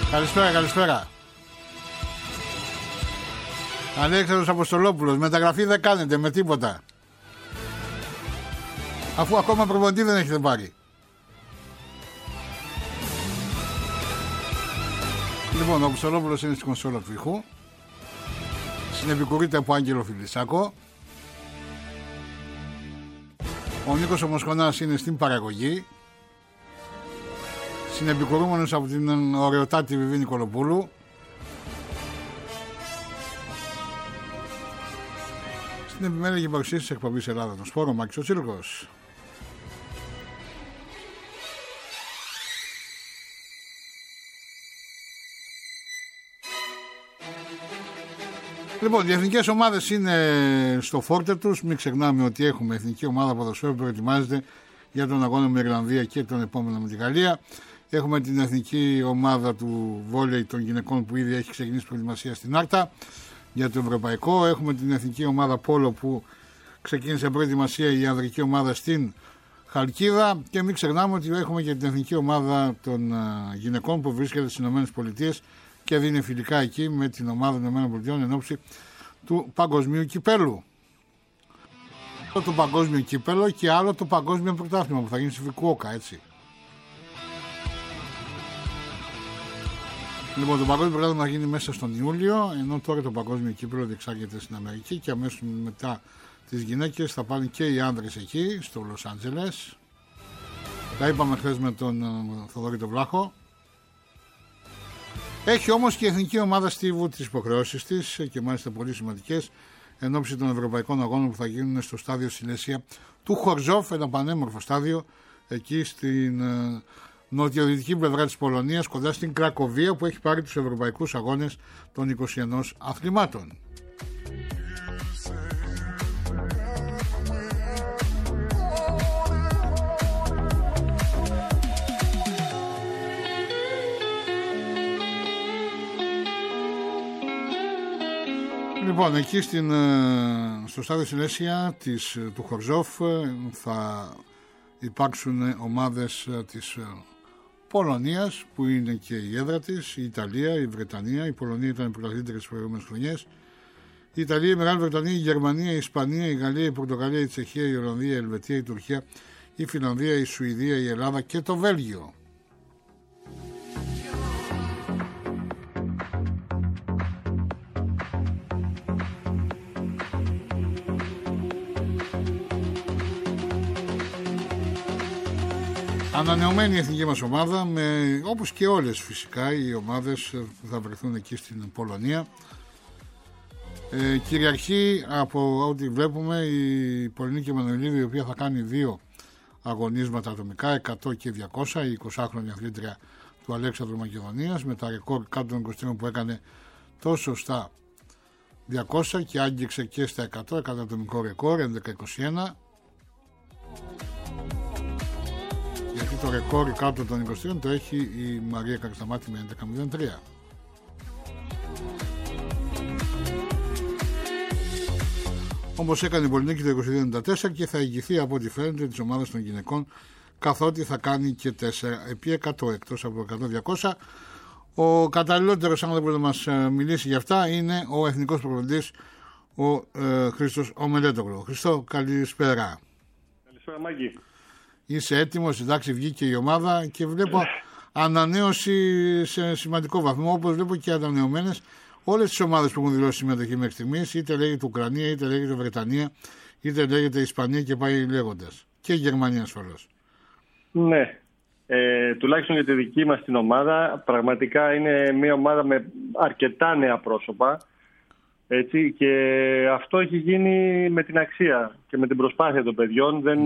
Καλησπέρα. Αλέξανδρος Αποστολόπουλος, μεταγραφή δεν κάνετε με τίποτα. Αφού ακόμα προπονητή δεν έχετε πάρει. Λοιπόν, ο Αποστολόπουλος είναι στην κονσόλα του ήχου. Συνεπικουρείται από Άγγελο Φιλισσάκο. Ο Νίκος ο Μοσχονάς είναι στην παραγωγή. Συνεπικουρούμενος από την ωραιοτάτη Βιβή Νικολοπούλου. Στην επιμέλεια και παρουσίαση της εκπομπής Ελλάδα των Σπόρων, Μάκης ο Τσίρκος. Λοιπόν, οι εθνικές ομάδες είναι στο φόρτε τους. Μην ξεχνάμε ότι έχουμε εθνική ομάδα ποδοσφαίρου που προετοιμάζεται για τον αγώνα με Ιρλανδία και τον επόμενο με τη Γαλλία. Έχουμε την εθνική ομάδα του βόλεϊ των γυναικών που ήδη έχει ξεκινήσει προετοιμασία στην Άρτα για το ευρωπαϊκό. Έχουμε την εθνική ομάδα πόλο που ξεκίνησε προετοιμασία η ανδρική ομάδα στην Χαλκίδα. Και μην ξεχνάμε ότι έχουμε και την εθνική ομάδα των γυναικών που βρίσκεται στις ΗΠΑ και δίνει φιλικά εκεί με την ομάδα των ΗΠΑ εν ώψη του παγκοσμίου κυπέλου. Το παγκόσμιο κύπελο και άλλο το παγκόσμιο πρωτάθλημα που θα γίνει στη Φουκουόκα, έτσι. Λοιπόν, το παγκόσμιο πρωτάθλημα θα γίνει μέσα στον Ιούλιο, ενώ τώρα το παγκόσμιο κύπελο διεξάγεται στην Αμερική και αμέσως μετά τις γυναίκες θα πάνε και οι άνδρες εκεί, στο Λος Άντζελες. Τα είπαμε χθες με τον Θοδωρή τον Βλάχο. Έχει όμως και η εθνική ομάδα Στίβου τις υποχρεώσεις της και μάλιστα πολύ σημαντικές εν ώψη των ευρωπαϊκών αγώνων που θα γίνουν στο στάδιο Σιλέσια του Χορζόφ, ένα πανέμορφο στάδιο εκεί στην νοτιοδυτική πλευρά της Πολωνίας, κοντά στην Κρακοβία που έχει πάρει τους ευρωπαϊκούς αγώνες των 21 αθλημάτων. Λοιπόν, εκεί στο στάδιο Σιλέσια του Χορζόφ θα υπάρξουν ομάδες της Πολωνίας που είναι και η έδρα της, η Ιταλία, η Βρετανία. Η Πολωνία ήταν η πρωταθλήτρια τις προηγούμενες χρονιές. Η Ιταλία, η Μεγάλη Βρετανία, η Γερμανία, η Ισπανία, η Γαλλία, η Πορτογαλία, η Τσεχία, η Ολλανδία, η Ελβετία, η Τουρκία, η Φινλανδία, η Σουηδία, η Ελλάδα και το Βέλγιο. Ανανεωμένη η εθνική μας ομάδα, όπως και όλες φυσικά οι ομάδες που θα βρεθούν εκεί στην Πολωνία. Κυριαρχεί από ό,τι βλέπουμε η Πολωνική Εμμανουηλίδου, η οποία θα κάνει 2 αγωνίσματα ατομικά, 100 και 200, η 20χρονη αθλήτρια του Αλέξανδρου Μακεδονίας, με τα ρεκόρ κάτω των 20 που έκανε τόσο στα 200 και άγγιξε και στα 100, έκανε ατομικό ρεκόρ 11-21. Γιατί το ρεκόρ κάτω των 23 το έχει η Μαρία Καρισταμάτη με 11-03. Όμως έκανε η Πολυνίκη το 22-94 και θα ηγηθεί από ό,τι φαίνεται της ομάδας των γυναικών, καθότι θα κάνει και 4 επί 100 εκτός από 100-200. Ο καταλληλότερος άνθρωπος να μας μιλήσει για αυτά είναι ο εθνικός προπονητής ο Χρήστος Ομελέτογλου. Χρήστο, καλησπέρα. Καλησπέρα Μάκη. Είσαι έτοιμος, εντάξει, βγήκε η ομάδα και βλέπω ανανέωση σε σημαντικό βαθμό, όπως βλέπω και ανανεωμένες όλες τις ομάδες που έχουν δηλώσει συμμετοχή μέχρι στιγμής, είτε λέγεται Ουκρανία, είτε λέγεται Βρετανία, είτε λέγεται Ισπανία και πάει λέγοντας. Και η Γερμανία ασφαλώς. Ναι, τουλάχιστον για τη δική μας την ομάδα, πραγματικά είναι μια ομάδα με αρκετά νέα πρόσωπα. Έτσι, και αυτό έχει γίνει με την αξία και με την προσπάθεια των παιδιών. Δεν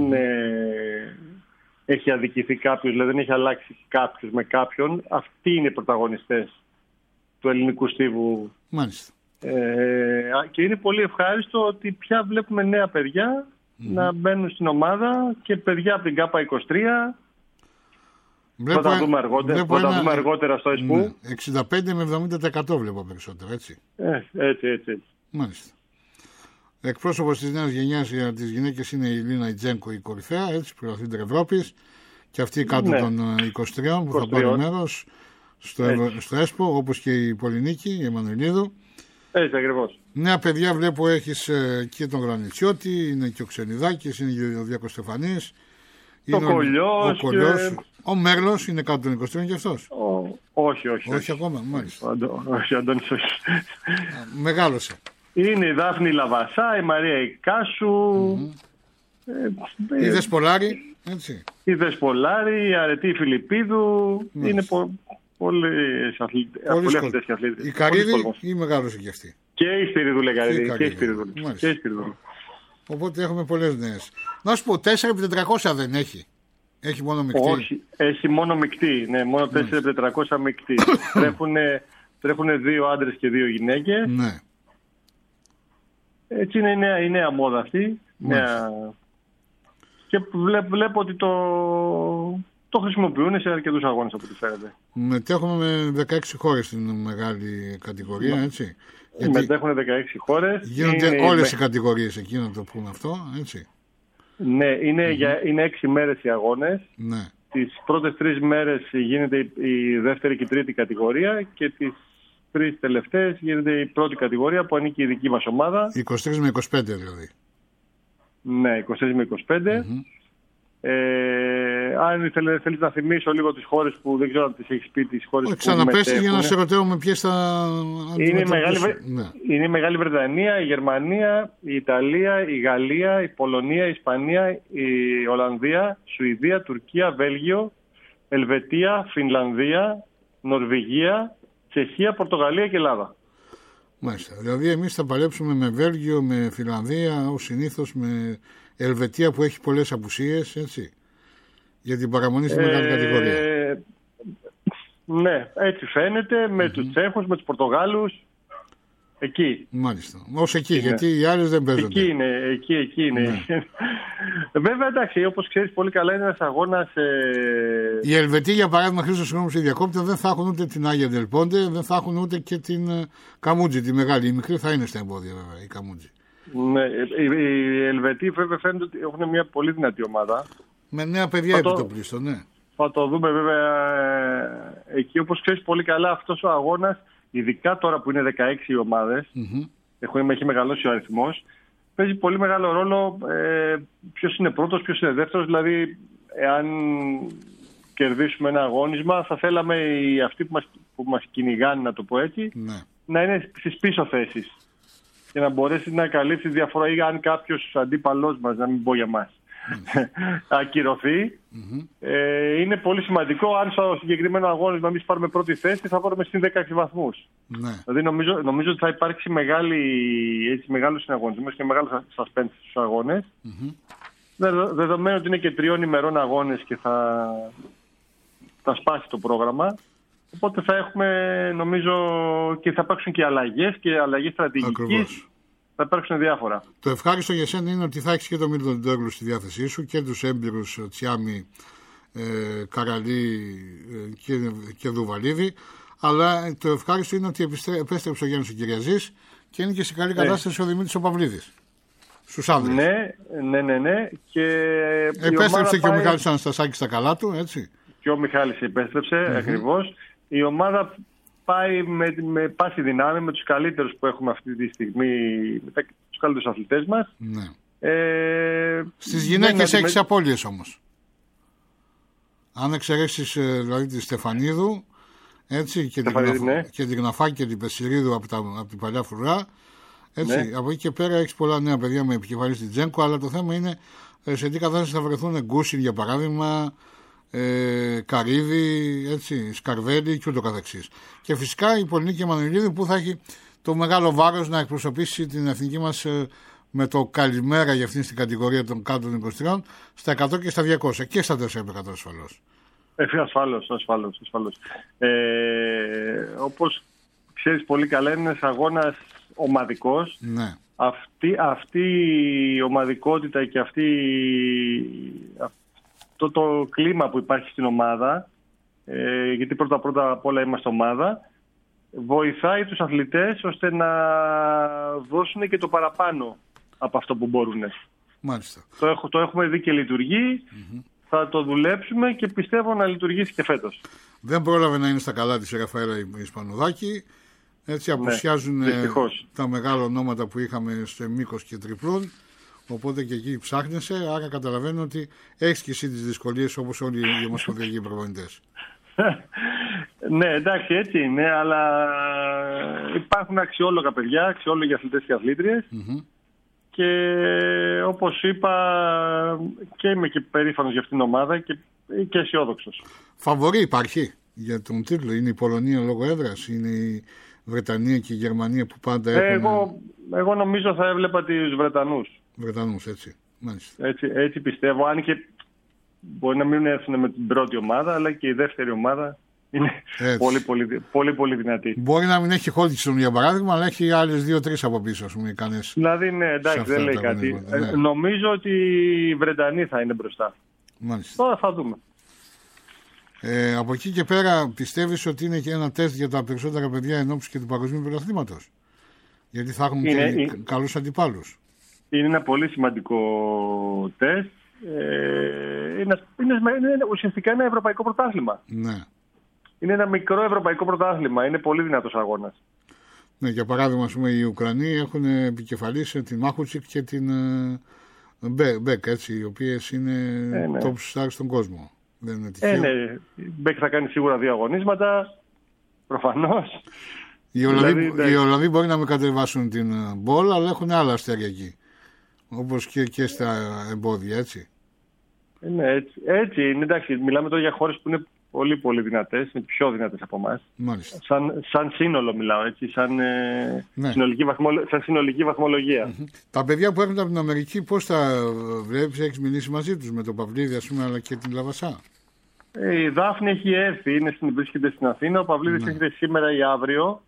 έχει αδικηθεί κάποιος, δηλαδή δεν έχει αλλάξει κάποιος με κάποιον. Αυτοί είναι οι πρωταγωνιστές του ελληνικού στίβου. Μάλιστα. Και είναι πολύ ευχάριστο ότι πια βλέπουμε νέα παιδιά να μπαίνουν στην ομάδα και παιδιά από την ΚΑΠΑ 23. Θα τα δούμε αργότερα στο ΕΣΠΟΥ. 65 με 70% βλέπω περισσότερο, έτσι. Έτσι. Μάλιστα. Εκπρόσωπος της νέας γενιάς για τις γυναίκες είναι η Λίνα Ιτζένκο, η κορυφαία, έτσι, πρωταθλήτρια Ευρώπης. Και αυτή κάτω των 23 που θα πάρει μέρος στο ΕΣΠΟ, όπως και η Πολυνίκη, η Εμμανουηλίδου. Έτσι ακριβώς. Νέα παιδιά βλέπω έχεις και τον Γρανιτσιώτη, είναι και ο Ξενιδάκης, είναι και ο Διάκος Στεφανής. Ο Κολλιός. Ο Μέρλος είναι κάτω των 23 και αυτός. Όχι. Όχι ακόμα, μάλιστα. Όχι, Αντώνης όχι. Μεγάλωσε. Είναι η Δάφνη Λαβασά, η Μαρία Ικάσου. Η Δεσπολάρη, έτσι. Η Δεσπολάρη, η Αρετή Φιλιππίδου. Είναι πολλοί αθλητές και αθλήτες. Η Καρύδη ή μεγάλωσε και αυτή. Και η Σπυριδούλα Καρύδη. Και η Σπυριδούλα. Οπότε έχουμε πολλές νέες. Να σου πω, 4x400 δεν έχει. Έχει μόνο μεικτή. Όχι, έχει μόνο μεικτή. Ναι, μόνο 4x400 μεικτή. Τρέχουν 2 άντρες και 2 γυναίκες. Ναι. Έτσι είναι η νέα μόδα αυτή. Και βλέπω ότι το χρησιμοποιούν σε αρκετούς αγώνες από ό,τι φαίνεται. Μετέχουμε με 16 χώρες στην μεγάλη κατηγορία, έτσι. Μετέχουν 16 χώρες. Γίνονται όλες οι κατηγορίες εκεί, να το πούμε αυτό, έτσι. Ναι, είναι 6 μέρες οι αγώνες. Ναι. Τις πρώτες 3 μέρες γίνεται η δεύτερη και η τρίτη κατηγορία και τις 3 τελευταίες γίνεται η πρώτη κατηγορία που ανήκει η δική μας ομάδα. 23 με 25 δηλαδή. Ναι, 23 με 25. Αν θέλεις να θυμίσω λίγο τις χώρες που δεν ξέρω αν τις έχεις πει, τις χώρες που ξαναπέσει για να σε ρωτήσω με ποιες θα είναι η Μεγάλη Βρετανία, η Γερμανία, η Ιταλία, η Γαλλία, η Πολωνία, η Ισπανία, η Ολλανδία, Σουηδία, Τουρκία, Βέλγιο, Ελβετία, Φινλανδία, Νορβηγία, Τσεχία, Πορτογαλία και Ελλάδα. Μάλιστα. Δηλαδή εμείς θα παλέψουμε με Βέλγιο, με Φινλανδία, ως συνήθως, με Ελβετία που έχει πολλές απουσίες, έτσι, για την παραμονή στη μεγάλη κατηγορία. Ναι, έτσι φαίνεται, με τους Τσέχους, με τους Πορτογάλους, εκεί. Μάλιστα, ως εκεί, γιατί οι άλλες δεν παίζονται. Εκεί είναι. Ναι. Βέβαια, εντάξει, όπως ξέρεις πολύ καλά, είναι ένας αγώνας... Οι Ελβετοί, για παράδειγμα, Χρήστο, συγγνώμη σε διακόπτω, δεν θα έχουν ούτε την Άγια Ντελπόντε, δεν θα έχουν ούτε και την Καμούτζη, τη μεγάλη. Η μικρή θα είναι στα εμπόδια, βέβαια, η Καμούτζη. Ναι, οι Ελβετοί βέβαια φαίνεται ότι έχουν μια πολύ δυνατή ομάδα. Με νέα παιδιά επιτοπλίστων, ναι. Θα το δούμε βέβαια εκεί, όπως ξέρεις πολύ καλά, αυτός ο αγώνας, ειδικά τώρα που είναι 16 οι ομάδες, έχει μεγαλώσει ο αριθμός, παίζει πολύ μεγάλο ρόλο ποιος είναι πρώτος, ποιος είναι δεύτερος. Δηλαδή, εάν κερδίσουμε ένα αγώνισμα, θα θέλαμε αυτοί που μας κυνηγάνε, να το πω έτσι, να είναι στις πίσω θέσεις. Και να μπορέσει να καλύψει διαφορά, ή αν κάποιος αντίπαλός μας, να μην πω για μας, ακυρωθεί. Είναι πολύ σημαντικό. Αν στο συγκεκριμένο αγώνισμα εμείς πάρουμε πρώτη θέση, θα πάρουμε συν 16 βαθμούς. Δηλαδή νομίζω ότι θα υπάρξει μεγάλος συναγωνισμός και μεγάλο suspense στους αγώνες. Δεδομένου ότι είναι και 3 ημερών αγώνες και θα σπάσει το πρόγραμμα. Οπότε θα έχουμε, νομίζω, και θα υπάρξουν και αλλαγές στρατηγικής. Θα υπάρξουν διάφορα. Το ευχάριστο για σένα είναι ότι θα έχεις και τον Μίλτον Ντόγκλου στη διάθεσή σου και τους έμπειρους Τσιάμι, Καραλή και Δουβαλίδη. Αλλά το ευχάριστο είναι ότι επέστρεψε ο Γιάννης ο Κυριαζής και είναι και σε καλή κατάσταση ο Δημήτρης ο Παυλίδης. Στους άνδρες. Ναι. Και επέστρεψε και ο Μιχάλης Αναστασάκης στα καλά του, έτσι. Και ο Μιχάλης επέστρεψε, ακριβώς. Η ομάδα πάει με πάση δυνάμει, με τους καλύτερους που έχουμε αυτή τη στιγμή, με τους καλύτερους αθλητές μας. Ναι. Στις γυναίκες έχεις απώλειες όμως. Αν εξαιρέσεις δηλαδή τη Στεφανίδου, έτσι, και την Γναφάκη και την Πεσσυρίδου από την παλιά φρουρά, έτσι, από εκεί και πέρα έχεις πολλά νέα παιδιά με επικεφαλή στην Τζένκο, αλλά το θέμα είναι σε τι κατάσταση θα βρεθούν Γκούσιν, για παράδειγμα, Καρύδη, έτσι, Σκαρβέλη και ούτω καθεξής. Και φυσικά η Πολυνίκη Εμμανουηλίδη που θα έχει το μεγάλο βάρος να εκπροσωπήσει την εθνική μας με το καλημέρα για αυτήν στην κατηγορία των κάτω των 23 στα 100 και στα 200 και στα 4x100 ασφαλώς. Ασφαλώς. Όπως ξέρεις πολύ καλά, είναι ένας αγώνας ομαδικός. Ναι. Αυτή η ομαδικότητα και το κλίμα που υπάρχει στην ομάδα, γιατί πρώτα απ' όλα είμαστε ομάδα, βοηθάει τους αθλητές ώστε να δώσουν και το παραπάνω από αυτό που μπορούν. Μάλιστα. Το έχουμε δει και λειτουργεί. θα το δουλέψουμε και πιστεύω να λειτουργήσει και φέτος. Δεν πρόλαβε να είναι στα καλά της η Ραφαέλα Ισπανοδάκη. Έτσι απουσιάζουν τα μεγάλα ονόματα που είχαμε στο μήκος και τριπλών. Οπότε και εκεί ψάχνεσαι. Άρα καταλαβαίνω ότι έχεις και εσύ τις δυσκολίες όπως όλοι οι ομοσπονδιακοί προπονητές. Ναι, εντάξει, έτσι είναι, αλλά υπάρχουν αξιόλογα παιδιά, αξιόλογοι αθλητές και αθλήτριες. Και όπως είπα, και είμαι και περήφανος για αυτήν την ομάδα και αισιόδοξος. Φαβορί υπάρχει για τον τίτλο? Είναι η Πολωνία λόγω έδρας, είναι η Βρετανία και η Γερμανία που πάντα έχουν... Εγώ νομίζω θα έβλεπα τους Βρετανούς, έτσι. Μάλιστα. Έτσι πιστεύω, αν και μπορεί να μην έρθουν με την πρώτη ομάδα, αλλά και η δεύτερη ομάδα είναι πολύ δυνατή. Μπορεί να μην έχει Χόλτσον για παράδειγμα, αλλά έχει άλλες 2-3 από πίσω, ας πούμε, Δηλαδή, ναι, εντάξει, δεν λέει κάτι. Νομίζω ότι οι Βρετανοί θα είναι μπροστά. Μάλιστα. Τώρα θα δούμε. Από εκεί και πέρα πιστεύεις ότι είναι και ένα τεστ για τα περισσότερα παιδιά εν ώψη και του παγκοσμίου πρωταθλήματος? Γιατί θα έχουν και καλούς αντιπάλους. Είναι ένα πολύ σημαντικό τεστ. Είναι ουσιαστικά ένα ευρωπαϊκό πρωτάθλημα. Ναι. Είναι ένα μικρό ευρωπαϊκό πρωτάθλημα. Είναι πολύ δυνατός αγώνας. Ναι, για παράδειγμα, ας πούμε, οι Ουκρανοί έχουν επικεφαλής την Μάχουτσικ και την Μπεκ, έτσι, οι οποίες είναι top stars στον κόσμο. Δεν είναι τυχαίο. Ναι. Η Μπεκ θα κάνει σίγουρα 2 αγωνίσματα. Προφανώς. Οι Ολλανδοί μπορεί να με κατεβάσουν την μπόλ, αλλά έχουν άλλα αστέρια εκεί. Όπως και στα εμπόδια, έτσι. Ναι, έτσι είναι. Εντάξει, μιλάμε τώρα για χώρες που είναι πολύ δυνατές, είναι πιο δυνατές από εμάς. Μάλιστα. Σαν σύνολο μιλάω, έτσι, σαν συνολική βαθμολογία. Τα παιδιά που έρχονται από την Αμερική, πώς τα βλέπεις, έχεις μιλήσει μαζί τους, με τον Παυλίδη, ας πούμε, αλλά και την Λαβασά? Η Δάφνη έχει έρθει, βρίσκεται στην Αθήνα. Ο Παυλίδης έρχεται σήμερα ή αύριο.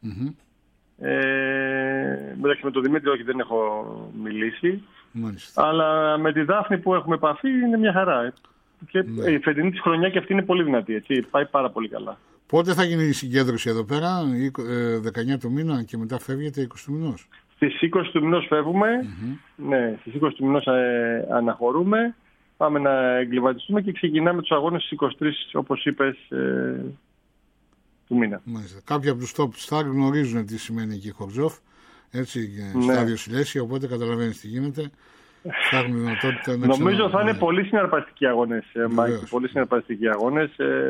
Με τον Δημήτρη όχι, δεν έχω μιλήσει. Μάλιστα. Αλλά με τη Δάφνη που έχουμε επαφή είναι μια χαρά. Και η φετινή της χρονιά και αυτή είναι πολύ δυνατή. Έτσι. Πάει πάρα πολύ καλά. Πότε θα γίνει η συγκέντρωση εδώ πέρα? 19 του μήνα και μετά φεύγετε 20 του μηνός? Στις 20 του μηνός φεύγουμε. Ναι, στις 20 του μηνός αναχωρούμε. Πάμε να εγκλιβατιστούμε και ξεκινάμε τους αγώνες στις 23, όπως είπες, του μήνα. Μάλιστα. Κάποιοι από τους top star γνωρίζουν τι σημαίνει εκεί Χορτζόφ. Έτσι, στάδιο Σιλέσια, οπότε καταλαβαίνεις τι γίνεται. Νομίζω θα είναι πολύ συναρπαστικοί αγώνες, Μάκη. Πολύ συναρπαστικοί αγώνες.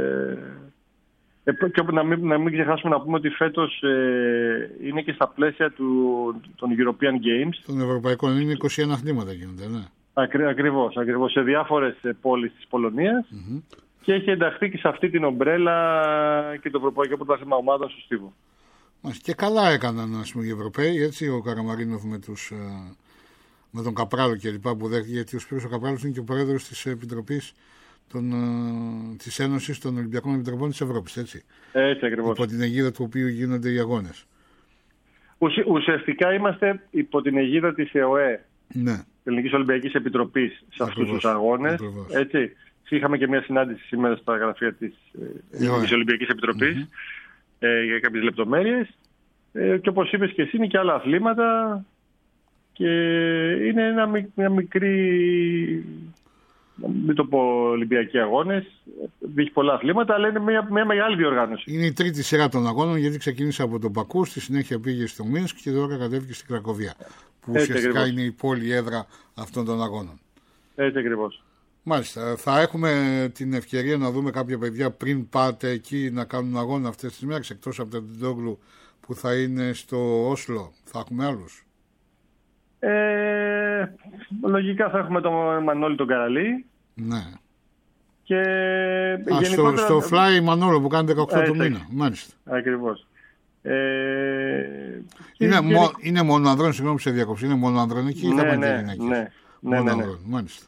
Και να μην ξεχάσουμε να πούμε ότι φέτος είναι και στα πλαίσια των European Games. Των Ευρωπαϊκών είναι 21 αθλήματα γίνονται, ναι. Ακριβώς. Σε διάφορες πόλεις της Πολωνίας. Και έχει ενταχθεί και σε αυτή την ομπρέλα και το Ευρωπαϊκό Πρωτάθλημα Ομάδων στο Στίβο. Και καλά έκαναν, ας πούμε, οι Ευρωπαίοι, έτσι, ο Καραμαρίνοφ με τον Καπράλο και λοιπά που δέχτηκε, γιατί ο Σπύρος ο Καπράλος είναι και ο πρόεδρος της Επιτροπής της Ένωσης των Ολυμπιακών Επιτροπών της Ευρώπης, έτσι. Έτσι ακριβώς. Υπό την αιγίδα του οποίου γίνονται οι αγώνες. Ουσιαστικά είμαστε υπό την αιγίδα της ΕΟΕ, ναι. της Ελληνικής Ολυμπιακής Επιτροπής, σε αυτούς τους αγώνες. Έτσι. Είχαμε και μια συνάντηση σήμερα στα γραφεία της Ολυμπιακής Επιτροπής για κάποιες λεπτομέρειες. Και όπως είπες και εσύ, είναι και άλλα αθλήματα. Και είναι μια μικρή, μην το πω Ολυμπιακοί αγώνες, έχει πολλά αθλήματα, αλλά είναι μια μεγάλη διοργάνωση. Είναι η τρίτη σειρά των αγώνων, γιατί ξεκίνησε από τον Πακού, στη συνέχεια πήγε στο Μίνσκ και τώρα κατέβηκε στην Κρακοβία, που ουσιαστικά ακριβώς είναι η πόλη έδρα αυτών των αγώνων. Έτσι ακριβώς. Μάλιστα. Θα έχουμε την ευκαιρία να δούμε κάποια παιδιά πριν πάτε εκεί να κάνουν αγώνα αυτές τις μέρες, εκτός από τον Τεντόγλου που θα είναι στο Όσλο. Θα έχουμε άλλους? Λογικά θα έχουμε τον Μανώλη τον Καραλή. Ναι. Και γενικότερα... στο Fly Μανώλο που κάνει 18 του μήνα. Μάλιστα. Ακριβώς. Είναι μόνο ανδρών, συγγνώμη σε διακόψη. Είναι μόνο ανδρών εκεί ή θα πάνε και γυναίκες? Ναι. Μάλιστα.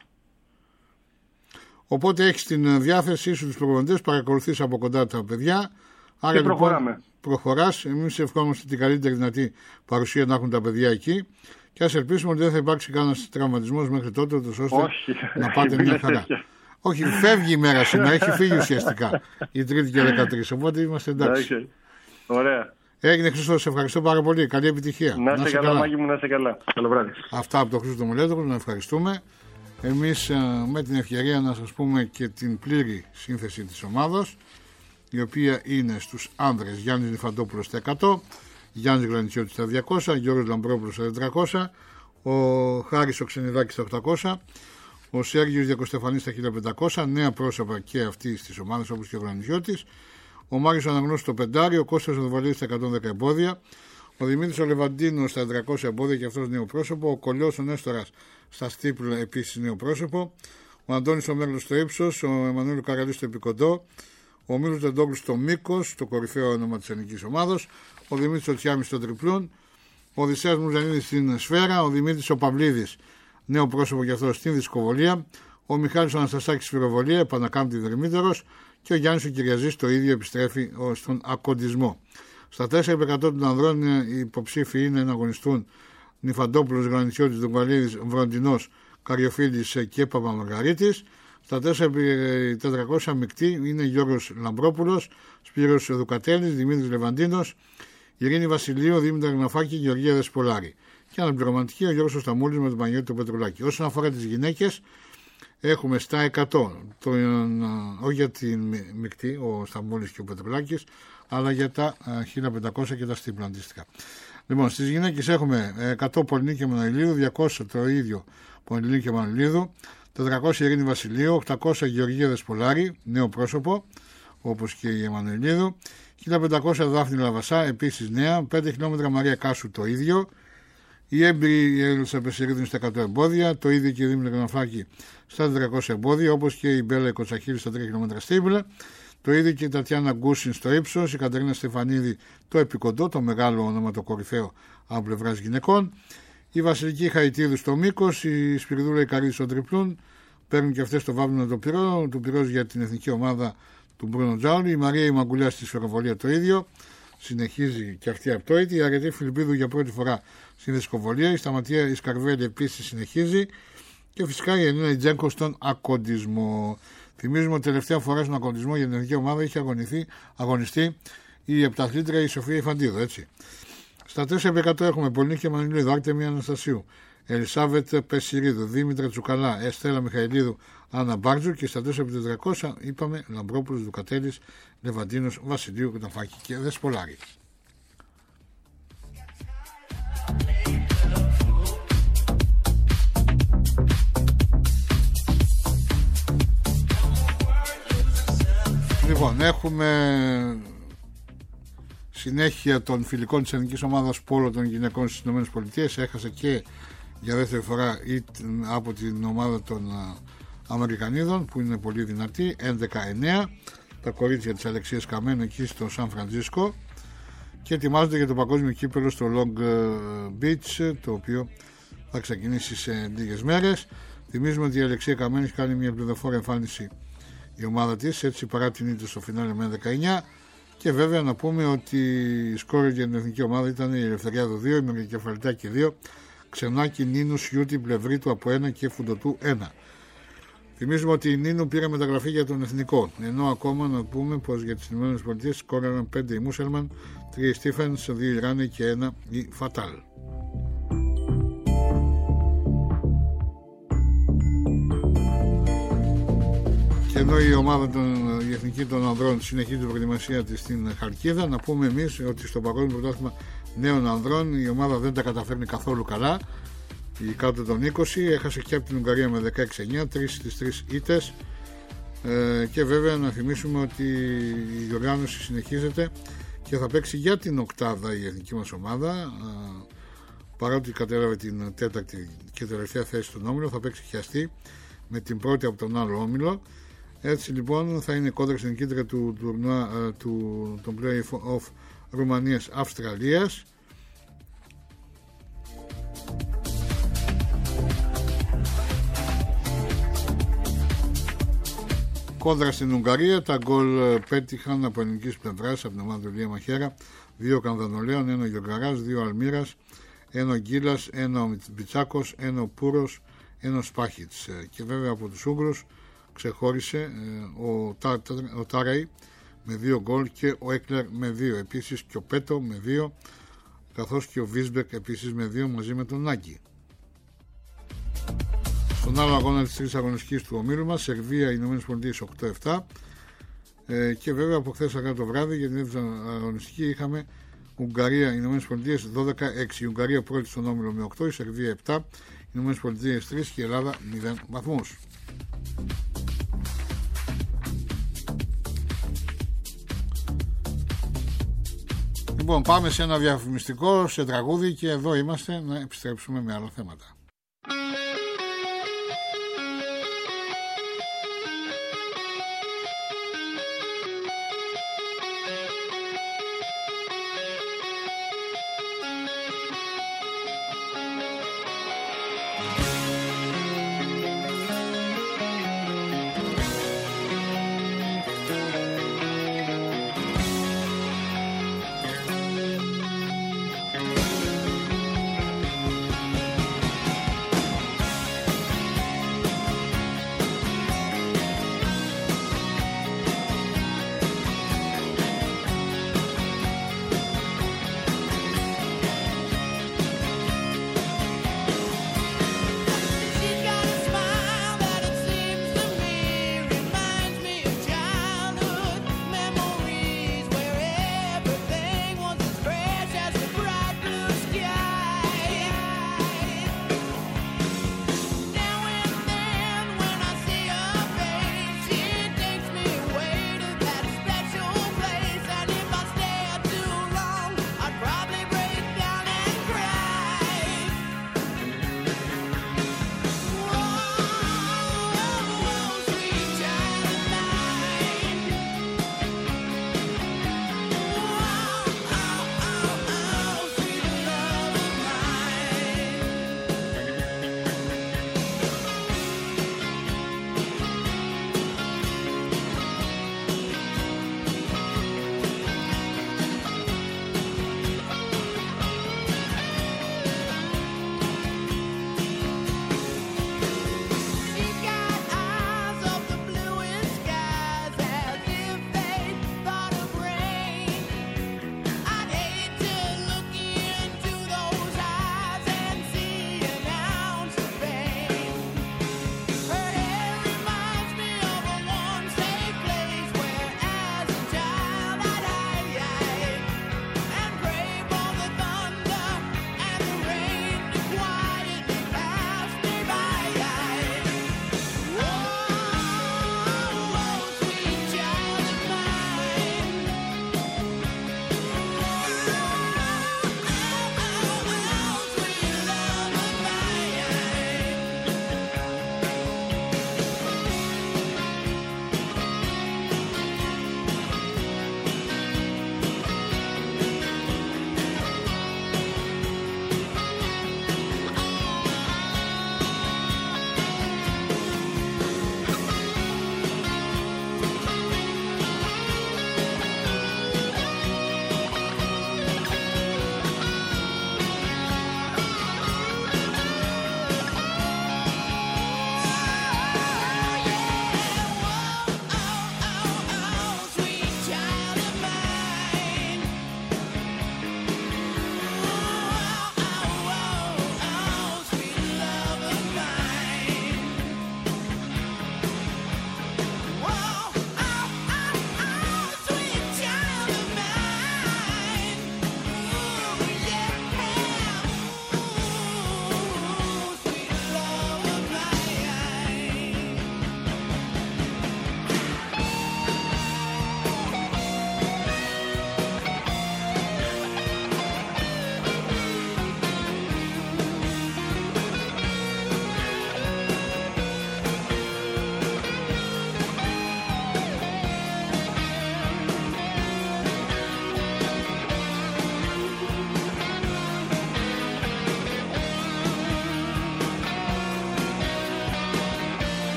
Οπότε έχεις την διάθεσή σου τους προπονητές, παρακολουθείς από κοντά τα παιδιά. Άρα λοιπόν προχωράς. Εμείς ευχόμαστε την καλύτερη δυνατή παρουσία να έχουν τα παιδιά εκεί. Και ας ελπίσουμε ότι δεν θα υπάρξει κανένας τραυματισμός μέχρι τότε, ώστε να πάτε μια χαρά. Όχι, φεύγει η μέρα σήμερα, έχει φύγει ουσιαστικά η Τρίτη και 13. Οπότε είμαστε εντάξει. Ωραία. Έγινε, Χρήστο, σε ευχαριστώ πάρα πολύ. Καλή επιτυχία. Να είστε καλά, Μάκη μου, να είστε καλά. Καλό βράδυ. Αυτά από τον Χρήστο Μελέτρου, να ευχαριστούμε. Εμείς με την ευκαιρία να σας πούμε και την πλήρη σύνθεση της ομάδας, η οποία είναι στους άνδρες: Γιάννης Νιφαντόπουλος στα 100, Γιάννης Γρανιτσιώτης στα 200, Γιώργος Λαμπρόπουλος στα 400, ο Χάρης ο Ξενιδάκης στα 800, ο Σέργιος Διακοστεφανής στα 1500, νέα πρόσωπα και αυτοί στις ομάδες όπως και ο Γρανιτσιώτης, ο Μάριος Αναγνώστης στο 5, ο Κώστας Οδοβαλίδης στα 110 εμπόδια, ο Δημήτρης ο Λεβαντίνος στα 400 εμπόδια και αυτός νέο πρόσωπο, ο Κολλιός ο Νέστορας στα στίπλ επίσης νέο πρόσωπο, ο Αντώνης ο Μέρλος στο ύψος, ο Εμμανουήλ Καραλής στο επικοντό, ο Μίλος Τεντόγλου στο μήκος, το κορυφαίο όνομα της ελληνικής ομάδας, ο Δημήτρης ο Τσιάμις στο τριπλούν, ο Οδυσσέας Μουζανίδης στην σφαίρα, ο Δημήτρης ο Παυλίδης νέο πρόσωπο και αυτό στην δισκοβολία, ο Μιχάλης ο Αναστασάκης σφυροβολία, επανακάμπτει Δερμύτερος, και ο Γιάννης ο Κυριαζής το ίδιο επιστρέφει στον ακοντισμό. Στα 4% των ανδρών οι υποψήφοι είναι να αγωνιστούν Νιφαντόπουλος, Γρανιτσιώτης, Δουγκαλίδης, Βροντινός, Καριοφίλης και Παπαμαργαρίτης. Στα 4x400 μεικτή είναι Γιώργος Λαμπρόπουλος, Σπύρος Δουκατέλης, Δημήτρης Λεβαντίνος, Ειρήνη Βασιλείου, Δήμητρα Γναφάκη, Γεωργία Δεσπολάρη. Και αναπληρωματική ο Γιώργος Σταμούλης με τον Παναγιώτη το Πετρουλάκη. Όσον αφορά τις γυναίκες, έχουμε στα 100, όχι για την μεικτή, ο Σταμούλης και ο Πετρουλάκης, αλλά για τα 1500 και τα στύπλα αντίστοιχα. Λοιπόν, στις γυναίκες έχουμε 100 Πολυνίκη και Μανολίδου, 200 το ίδιο Πολυνίκη και Μανολίδου, 400 Ειρήνη Βασιλείου, 800 Γεωργία Δεσπολάρη, νέο πρόσωπο, όπως και η Εμμανουηλίδου, 1500 Δάφνη Λαβασά, επίσης νέα, 5 χιλιόμετρα Μαρία Κάσου το ίδιο, η έμπειρη Έλσα Πεσσερίδου στα 100 εμπόδια, το ίδιο και η Δήμητρα Γναφάκη στα 400 εμπόδια, όπως και η Μπέλα Κοτσαχίλη στα 3 χιλιόμετρα στίμπλα, το ίδιο και η Τατιάνα Γκούσιν στο ύψος, η Κατερίνα Στεφανίδη το επικοντό, το μεγάλο όνομα το κορυφαίο από πλευράς γυναικών, η Βασιλική Χαϊτίδου στο μήκος, η Σπυριδούλα Ικαρίδη στο τριπλούν, παίρνουν και αυτές το βάβλο του πυρός για την εθνική ομάδα του Μπρούνο Τζάουλη, η Μαρία η Μαγκουλιά στη σφαιροβολία το ίδιο, συνεχίζει και αυτή απτόητη, η Αρετή Φιλιππίδου για πρώτη φορά στην δισκοβολία, η Σταματία η Σκαρβέλη επίσης συνεχίζει και φυσικά η Ελίνα Τζέγκο στον ακοντισμό. Θυμίζουμε ότι τελευταία φορά στον ακοντισμό για την εθνική ομάδα είχε αγωνιστεί η επταθλήτρια η Σοφία Ιφαντίδου, έτσι. Στα 4x100 έχουμε Πολυνίκη Μανιλίδου, Άρτεμια Αναστασίου, Ελισάβετ Πεσσυρίδου, Δήμητρα Τσουκαλά, Εστέλα Μιχαηλίδου, Άννα Μπάρτζου, και στα 4x400 είπαμε Λαμπρόπουλος, Δουκατέλης, Λεβαντίνος, Βασιλείου, Γναφάκη και Δεσπολάρη. Λοιπόν, έχουμε συνέχεια των φιλικών της ελληνικής ομάδας πόλο των γυναικών στις ΗΠΑ. Έχασε και για δεύτερη φορά από την ομάδα των Αμερικανίδων που είναι πολύ δυνατή, 11-9, τα κορίτσια της Αλεξίας Καμένου εκεί στο Σαν Φραντζίσκο, και ετοιμάζονται για το παγκόσμιο κύπελλο στο Long Beach, το οποίο θα ξεκινήσει σε λίγες μέρες. Θυμίζουμε ότι η Αλεξία Καμένου έχει κάνει μια πληροφόρια εμφάνιση η ομάδα της, έτσι παρά την ήττα στο φινάλε με 19, και βέβαια να πούμε ότι η σκόρη για την εθνική ομάδα ήταν η Ελευθεριάδου 2, η Μεγακεφαλιτάκη 2, Ξενάκη, Νίνου, Σιούτη, Πλευρίτου από 1 και Φουντοτού 1. Θυμίζουμε ότι η Νίνου πήρε μεταγραφή για τον εθνικό, ενώ ακόμα να πούμε πως για τις ΗΠΑ σκόραραν 5 οι Μούσελμαν, 3 οι Στίφενς, 2 οι Ράνι και 1 η Φατάλ. Και ενώ η ομάδα η εθνική των ανδρών συνεχίζει την προετοιμασία της στην Χαλκίδα, να πούμε εμείς ότι στο Παγκόσμιο Πρωτάθλημα Νέων Ανδρών η ομάδα δεν τα καταφέρνει καθόλου καλά. Η κάτω των 20 έχασε και από την Ουγγαρία με 16-9, 3 στις 3 ήττες, και βέβαια να θυμίσουμε ότι η διοργάνωση συνεχίζεται και θα παίξει για την οκτάδα η εθνική μας ομάδα, παρότι κατέλαβε την τέταρτη και τελευταία θέση στον όμιλο, θα παίξει χιαστή με την πρώτη από τον άλλο όμιλο. Έτσι λοιπόν θα είναι κόντρα στην κίτρα του τουρνουά των play-off Ρουμανίας-Αυστραλίας. Κόντρα στην Ουγγαρία, τα γκολ πέτυχαν από ελληνικής πλευράς από την ομάδα του Λία Μαχέρα, 2 Κανδανολέων, 1 Γιοργαράς, 2 Αλμύρας, 1 Γκίλας, 1 Μπιτσάκος, 1 Πούρος, 1 Σπάχιτς. Και βέβαια από τους Ούγγρους ξεχώρισε ο Τάραη με 2 γκολ και ο Έκλερ με 2, επίσης και ο Πέτο με 2, καθώς και ο Βίσμπεκ επίσης με 2 μαζί με τον Νάγκη. Στον άλλο αγώνα της τρίτης αγωνιστικής του ομίλου μας, Σερβία, Ηνωμένες Πολιτείες 8-7. Και βέβαια από χθες αργά το βράδυ για την δεύτερη αγωνιστική είχαμε Ουγγαρία, Ηνωμένες Πολιτείες 12-6. Η Ουγγαρία πρώτη στον όμιλο με 8, η Σερβία 7, οι Ηνωμένες Πολιτείες 3 και η Ελλάδα 0 βαθμούς. Λοιπόν, πάμε σε ένα διαφημιστικό, σε τραγούδι και εδώ είμαστε να επιστρέψουμε με άλλα θέματα.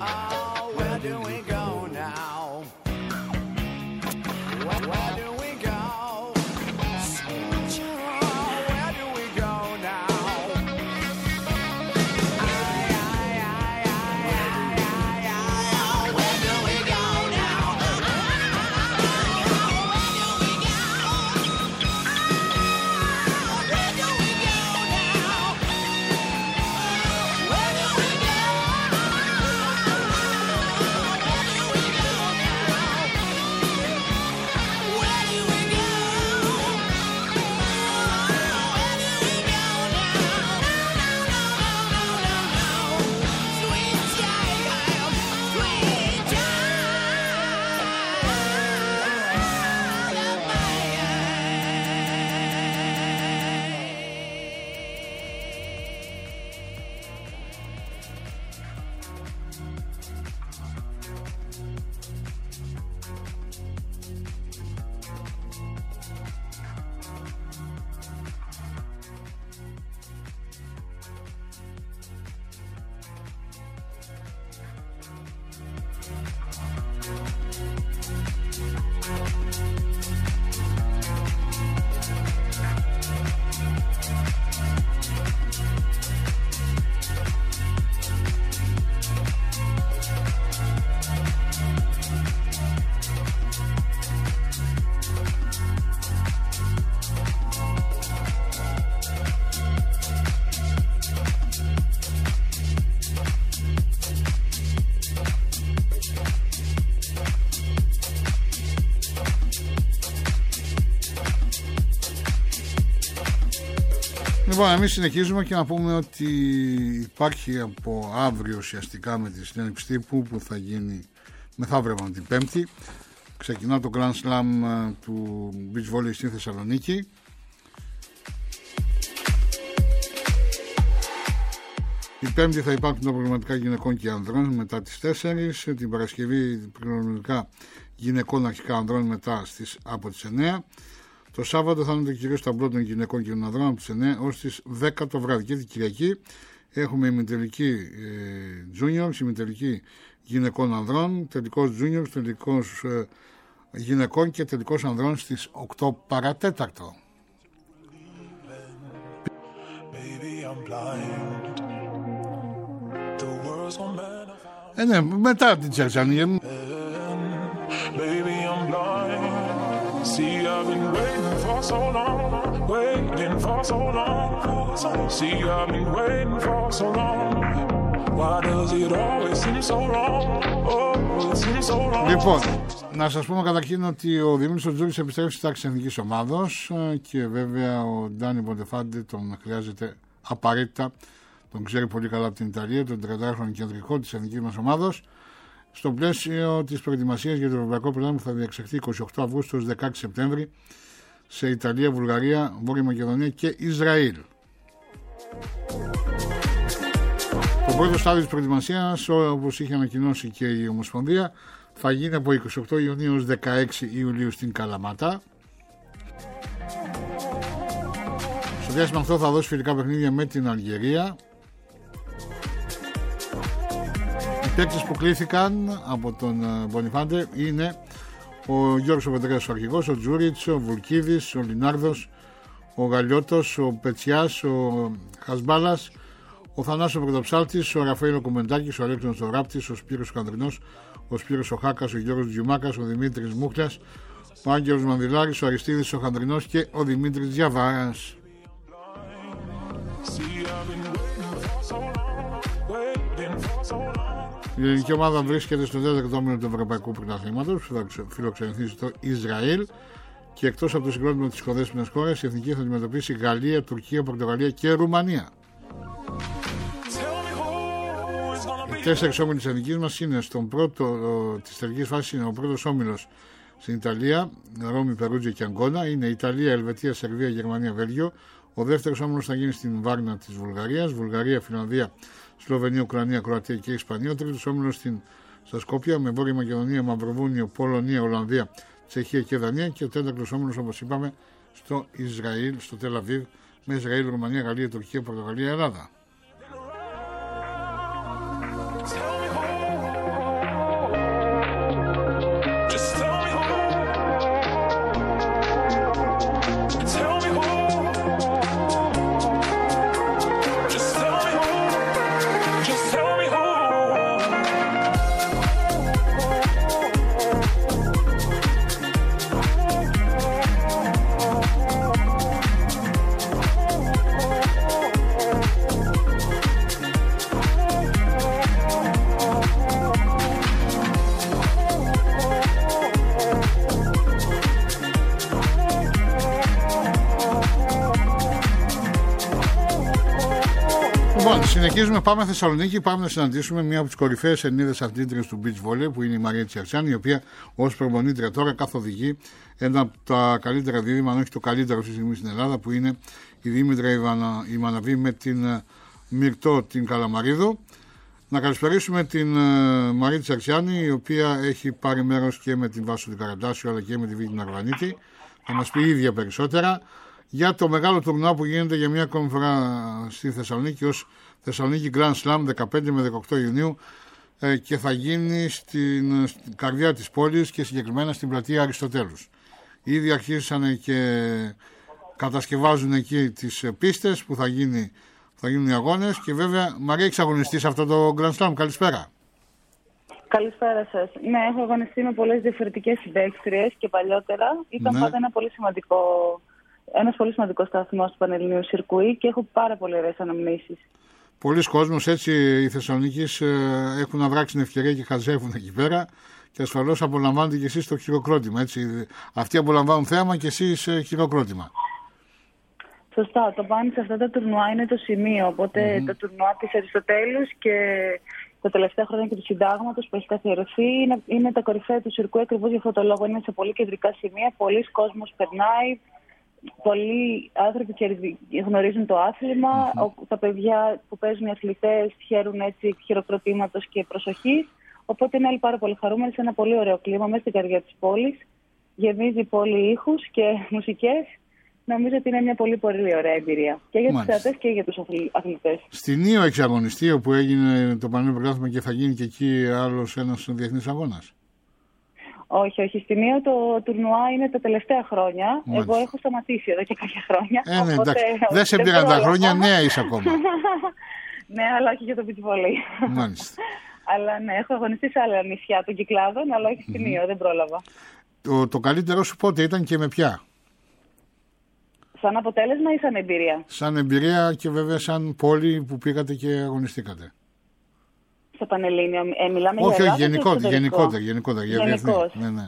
Λοιπόν, εμείς συνεχίζουμε και να πούμε ότι υπάρχει από αύριο ουσιαστικά με τη συνέντευξη τύπου που θα γίνει μεθαύριο την Πέμπτη. Ξεκινά το Grand Slam του Beach Volley στην Θεσσαλονίκη. Η Πέμπτη θα υπάρχουν τα προγραμματικά γυναικών και ανδρών μετά τις 4. Την Παρασκευή προγραμματικά γυναικών αρχικά ανδρών μετά από τις 9. Το Σάββατο θα είναι το κυρίως ταμπλό των γυναικών και των ανδρών από τις 9 ως τις 10 το βράδυ. Και την Κυριακή έχουμε ημιτελική juniors, ημιτελική γυναικών ανδρών, τελικός juniors, τελικός γυναικών και τελικός ανδρών στις 8 παρατέταρτο. Ναι, μετά την Τσερτσάνη. See, I've been waiting for so long, waiting for so long. See, I've been waiting for so long. Why does it always seem so long? Oh, it seems so long. Λοιπόν, να σας πούμε καταρχήν ότι ο Δημήτρης Τζούρης επιστρέφει στη τάξη της εθνικής ομάδος και βέβαια ο Ντάνι Μποντεφάντε τον χρειάζεται απαραίτητα. Τον ξέρει πολύ καλά από την Ιταλία, τον 30χρονο κεντρικό της εθνικής μας ομάδος. Στο πλαίσιο της προετοιμασίας για το Ευρωπαϊκό Πρωτάθλημα που θα διεξαχθεί 28 Αυγούστου έως 16 Σεπτέμβρη σε Ιταλία, Βουλγαρία, Βόρεια Μακεδονία και Ισραήλ. Το πρώτο στάδιο της προετοιμασίας, όπως είχε ανακοινώσει και η Ομοσπονδία, θα γίνει από 28 Ιουνίου έως 16 Ιουλίου στην Καλαμάτα. Στο διάστημα αυτό θα δώσει φιλικά παιχνίδια με την Αλγερία. Οι παίκτες που κλήθηκαν από τον Μπονιφάντε είναι ο Γιώργος Πετρέας ο αρχηγός, ο Τζούριτς, ο Βουλκίδης, ο Λινάρδος, ο Γαλιώτος, ο Πετσιάς, ο Χασμπάλας, ο Θανάσης ο Πρωτοψάλτης, ο Ραφαήλ ο Κομμεντάκης, ο Αλέξανδρος ο Ράπτης, ο Σπύρος ο Κανδρινός, ο Σπύρος ο Χάκας, ο Γιώργος Τζιουμάκας, ο Δημήτρης Μούχλιας, ο Άγγελος Μανδυλάρης, ο Αριστίδης ο Χανδρινός και ο Δημήτρης Διαβάρας. Η ελληνική ομάδα βρίσκεται στο 4ο όμιλο του Ευρωπαϊκού Πρωταθλήματος που θα φιλοξενηθεί στο Ισραήλ και εκτός από το συγκρότημα της κοδέσποινας χώρας η εθνική θα αντιμετωπίσει Γαλλία, Τουρκία, Πορτογαλία και Ρουμανία. Οι 4 όμιλοι της εθνικής μας είναι στον πρώτο της τελικής φάσης είναι ο πρώτος όμιλος στην Ιταλία, Ρώμη, Περούτζια και Αγκώνα. Είναι Ιταλία, Ελβετία, Σερβία, Γερμανία, Βέλγιο. Ο δεύτερος όμιλος θα γίνει στην Βάρνα της Βουλγαρίας, Βουλγαρία, Φινλανδία, Σλοβενία, Ουκρανία, Κροατία και Ισπανία. Ο τρίτος όμιλος στα Σκόπια με Βόρεια Μακεδονία, Μαυροβούνιο, Πολωνία, Ολλανδία, Τσεχία και Δανία. Και ο τέταρτος όμιλος, όπως είπαμε, στο Ισραήλ, στο Τελ Αβίβ, με Ισραήλ, Ρουμανία, Γαλλία, Τουρκία, Πορτογαλία, Ελλάδα. Συνεχίζουμε, πάμε Θεσσαλονίκη, πάμε να συναντήσουμε μία από τις κορυφαίες Ελληνίδες αθλήτριες του beach volley, που είναι η Μαρία Τσιαρτσιάνη, η οποία ως προπονήτρια τώρα καθοδηγεί ένα από τα καλύτερα δίδυμα, αν όχι το καλύτερο αυτή τη στιγμή στην Ελλάδα, που είναι η Δήμητρα Ιμαναβή με την Μυρτώ την Καλαμαρίδου. Να καλησπερίσουμε την Μαρία Τσιαρτσιάνη, η οποία έχει πάρει μέρος και με την Βάσο την Καραντάσιο αλλά και με τη Βίκη Ναρβανίτη. Θα μας πει η ίδια περισσότερα για το μεγάλο τουρνουά που γίνεται για μια ακόμη φορά στη Θεσσαλονίκη ως Θεσσαλονίκη Grand Slam 15 με 18 Ιουνίου και θα γίνει στην καρδιά της πόλης και συγκεκριμένα στην πλατεία Αριστοτέλους. Ήδη αρχίσανε και κατασκευάζουν εκεί τις πίστες που θα γίνουν οι αγώνες και βέβαια Μαρία, έχεις αγωνιστεί σε αυτό το Grand Slam. Καλησπέρα. Καλησπέρα σας. Ναι, έχω αγωνιστεί με πολλές διαφορετικές συμπαίκτριες και παλιότερα. Ήταν πάντα ένας πολύ σημαντικός σταθμός του Πανελληνίου Σιρκουί και έχω πάρα πολύ ωραίες αναμνήσεις. Πολλοί κόσμος, έτσι οι Θεσσαλονίκης έχουν να βράξει την ευκαιρία και χαζεύουν εκεί πέρα και ασφαλώς απολαμβάνετε και εσείς το χειροκρότημα. Έτσι. Αυτοί απολαμβάνουν θέαμα και εσείς χειροκρότημα. Σωστά. Το πάνε σε αυτά τα τουρνουά είναι το σημείο. Οπότε το τουρνουά της Αριστοτέλους και τα τελευταία χρόνια και του συντάγματος που έχει καθιερωθεί είναι τα κορυφαία του Σιρκουί ακριβώς για αυτό το λόγο. Είναι σε πολύ κεντρικά σημεία. Πολλοί κόσμος περνάει. Πολλοί άνθρωποι γνωρίζουν το άθλημα. Τα παιδιά που παίζουν οι αθλητές χαίρουν έτσι χειροκροτήματος και προσοχής. Οπότε είναι όλοι πάρα πολύ χαρούμενοι σε ένα πολύ ωραίο κλίμα μέσα στην καρδιά της πόλης. Γεμίζει η πόλη ήχους και μουσικές. Νομίζω ότι είναι μια πολύ πολύ ωραία εμπειρία και για τους θεατές και για τους αθλητές. Στην Ήο έχεις αγωνιστεί, όπου έγινε το Πανελλήνιο Πρωτάθλημα και θα γίνει και εκεί άλλος ένας διεθνής αγώνας? Όχι. Στην Ήο το τουρνουά είναι τα τελευταία χρόνια. Μάλιστα. Εγώ έχω σταματήσει εδώ και κάποια χρόνια. Ναι, εντάξει. Δεν σε πήραν τα χρόνια, νέα είσαι ακόμα. Ναι, αλλά όχι για το beach volley. Μάλιστα. Αλλά ναι, έχω αγωνιστεί σε άλλα νησιά των Κυκλάδων, αλλά όχι στην Ήο, δεν πρόλαβα. Το καλύτερό σου πότε ήταν και με ποια? Σαν αποτέλεσμα ή σαν εμπειρία? Σαν εμπειρία και βέβαια σαν πόλη που πήγατε και αγωνιστήκατε. Στο Πανελλήνιο, μιλάμε όχι, για γενικότερα. Γενικώς. Ναι.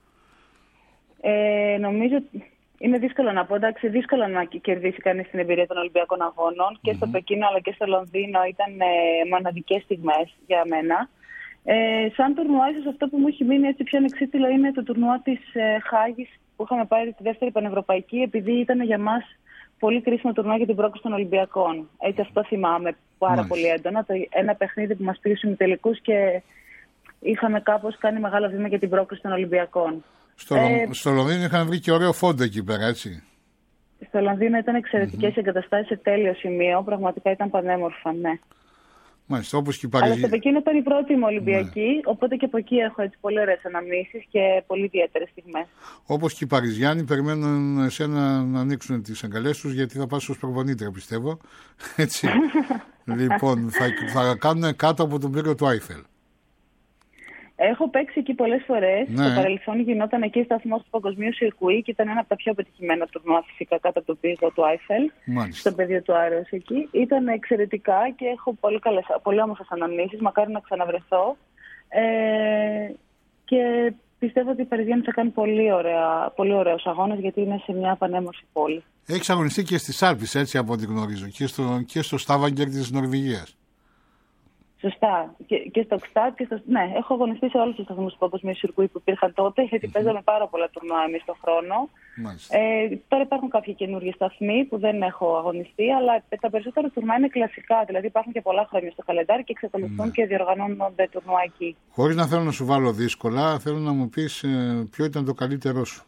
Νομίζω είναι δύσκολο να πω. Εντάξει, δύσκολο να κερδίσει κανείς την εμπειρία των Ολυμπιακών Αγώνων. Και στο Πεκίνο αλλά και στο Λονδίνο ήταν μοναδικές στιγμές για μένα. Σαν τουρνουά, ίσως αυτό που μου έχει μείνει έτσι πιο ανεξίτηλο είναι το τουρνουά της Χάγης που είχαμε πάρει τη δεύτερη πανευρωπαϊκή, επειδή ήταν για μας πολύ κρίσιμο τουρνουά για την πρόκριση των Ολυμπιακών. Έτσι, αυτό θυμάμαι πάρα πολύ έντονα. Ένα παιχνίδι που μας πήγε στους ημιτελικούς και είχαμε κάπως κάνει μεγάλο βήμα για την πρόκριση των Ολυμπιακών. Στο Λονδίνο είχαν βρει και ωραίο φόντο εκεί πέρα, έτσι. Στο Λονδίνο ήταν εξαιρετικές εγκαταστάσεις σε τέλειο σημείο. Πραγματικά ήταν πανέμορφα, ναι. Μάλιστα, όπως και η Αλλά στο Πεκίνο ήταν η πρώτη μου Ολυμπιακή, οπότε και από εκεί έχω έτσι πολύ ωραίες αναμνήσεις και πολύ ιδιαίτερες στιγμές. Όπως και οι Παριζιάνοι περιμένουν εσένα να ανοίξουν τις αγκαλιές τους, γιατί θα πας ως προπονήτρια, πιστεύω. Έτσι. Λοιπόν, θα κάνουν κάτω από τον πύργο του Άιφελ. Έχω παίξει εκεί πολλές φορές. Ναι. Στο παρελθόν γινόταν εκεί σταθμός του Παγκοσμίου Σιρκουί και ήταν ένα από τα πιο πετυχημένα τουρνουά φυσικά κάτω από το πύργο του Άιφελ. Στο πεδίο του Άρεως εκεί. Ήταν εξαιρετικά και έχω πολύ όμορφες αναμνήσεις. Μακάρι να ξαναβρεθώ. Και πιστεύω ότι η Παριζιάννη θα κάνει πολύ ωραίους αγώνες γιατί είναι σε μια πανέμορφη πόλη. Έχεις αγωνιστεί και στις Άλπεις, έτσι από ό,τι γνωρίζω, και στο Στάβαγκερ της Νορβηγίας. Σωστά. Και στο Κστάτ και ναι, έχω αγωνιστεί σε όλους τους σταθμούς του Παγκοσμίου Σιρκουί που υπήρχαν τότε, γιατί παίζαμε πάρα πολλά τουρνουά εμείς τον χρόνο. Τώρα υπάρχουν κάποιοι καινούργιοι σταθμοί που δεν έχω αγωνιστεί, αλλά τα περισσότερα τουρνουά είναι κλασικά. Δηλαδή υπάρχουν και πολλά χρόνια στο καλεντάρι και εξακολουθούν και διοργανώνονται τουρνουά εκεί. Χωρίς να θέλω να σου βάλω δύσκολα, θέλω να μου πεις ποιο ήταν το καλύτερό σου.